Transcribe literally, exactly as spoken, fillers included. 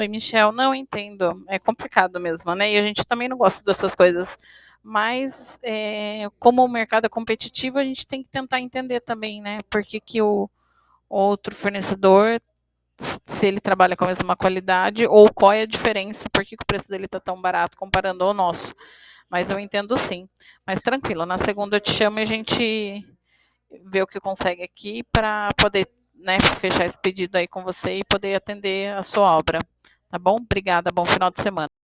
Oi, Michel, não entendo, é complicado mesmo, né? E a gente também não gosta dessas coisas. Mas, é, como o mercado é competitivo, a gente tem que tentar entender também, né? Por que, que o outro fornecedor, se ele trabalha com a mesma qualidade, ou qual é a diferença, por que, que o preço dele está tão barato comparando ao nosso. Mas eu entendo sim. Mas tranquilo, na segunda eu te chamo e a gente vê o que consegue aqui para poder, né, fechar esse pedido aí com você e poder atender a sua obra. Tá bom? Obrigada, bom final de semana.